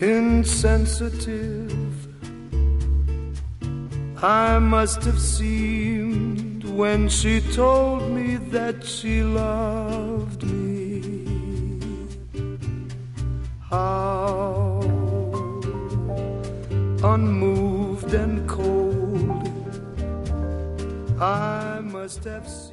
insensitive I must have seemed when she told me that she loved me. How unmoved and cold I must have seemed.